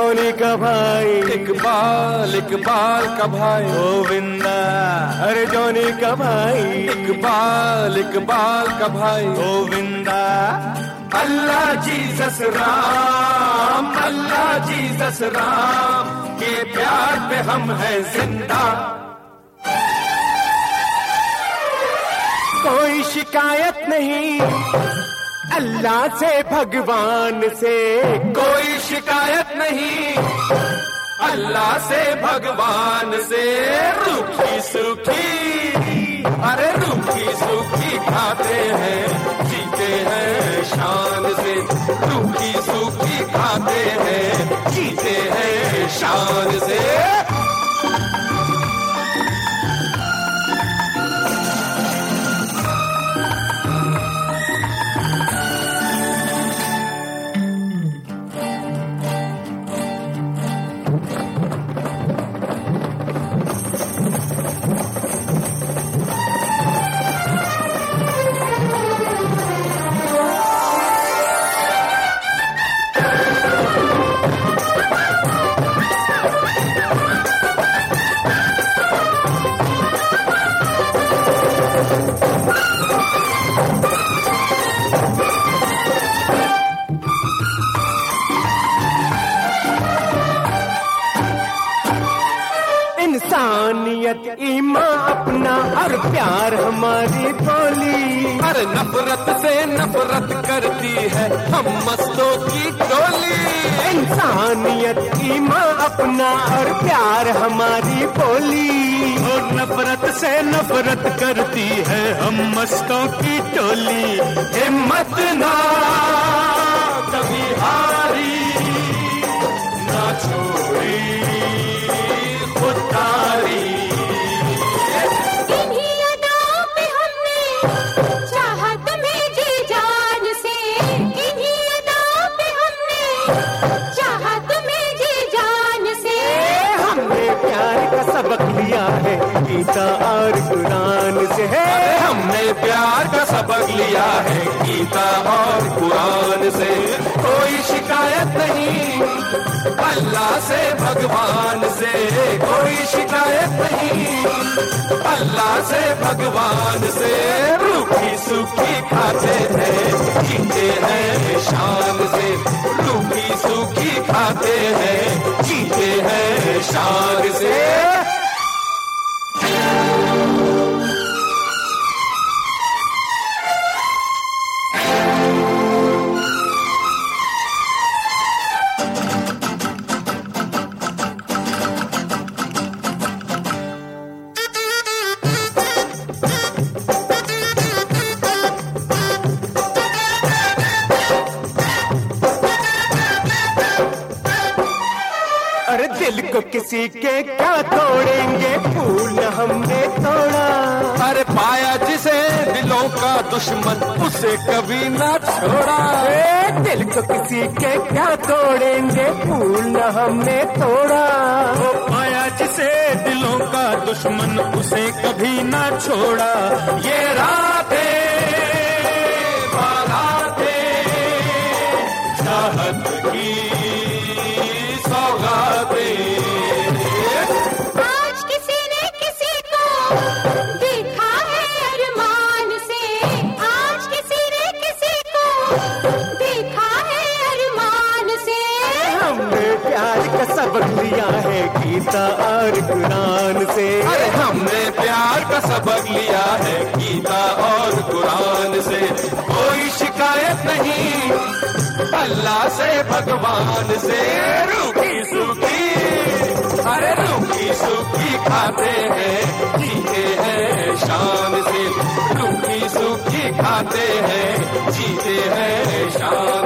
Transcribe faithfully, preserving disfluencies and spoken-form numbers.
Johnny का भाई, इकबाल इकबाल का भाई, गोविंदा। अरे जॉनी का भाई, इकबाल इकबाल का भाई, गोविंदा। अल्लाह जीसस राम, अल्लाह जीसस राम, के प्यार पे हम हैं जिंदा। कोई शिकायत नहीं अल्लाह से भगवान से, कोई शिकायत नहीं अल्लाह से भगवान से। रूखी सूखी, अरे रूखी सूखी खाते हैं, जीते हैं शान से। रूखी सूखी खाते हैं, जीते हैं शान से। इंसानियत ईमान अपना और प्यार हमारी बोली। हर नफरत से नफरत करती है हम मस्तों की टोली। इंसानियत ईमान अपना और प्यार हमारी बोली। और नफरत से नफरत करती है हम मस्तों की टोली। हिम्मत ना कभी हारी, ना छोड़ी खुददारी। इन्हीं अदाओं पे हमने चाहत में जी जान से, इन्हीं अदाओं पे हमने चाहत में जी जान से। हमने प्यार का सबक लिया है गीता और कुरान से है। हमने प्यार का सबक लिया है गीता और कुरान से। कोई शिकायत नहीं अल्लाह से भगवान से, कोई शिकायत नहीं अल्लाह से भगवान से। रूखी सूखी खाते हैं, जीते हैं शान से। रूखी सूखी खाते हैं, जीते हैं शान से। अरे दिल को किसी के क्या तोड़ेंगे, फूल हमने तोड़ा। अरे पाया जिसे दिलों का दुश्मन, उसे कभी ना छोड़ा। ए, दिल को किसी के क्या तोड़ेंगे, फूल हमने तोड़ा। वो पाया जिसे दिलों का दुश्मन, उसे कभी ना छोड़ा। ये रातें बारातें चाहत की सौगातें। आज किसी ने किसी को देखा है अरमान से, आज किसी ने किसी को देखा है अरमान से। हमने प्यार का सबक लिया है गीता और कुरान से। अरे हमने प्यार का सबक लिया है गीता और कुरान से। कोई शिकायत नहीं अल्लाह से भगवान से। रूखी सूखी, अरे रूखी सूखी खाते हैं, जीते हैं शान से। रूखी सूखी खाते हैं, जीते हैं शान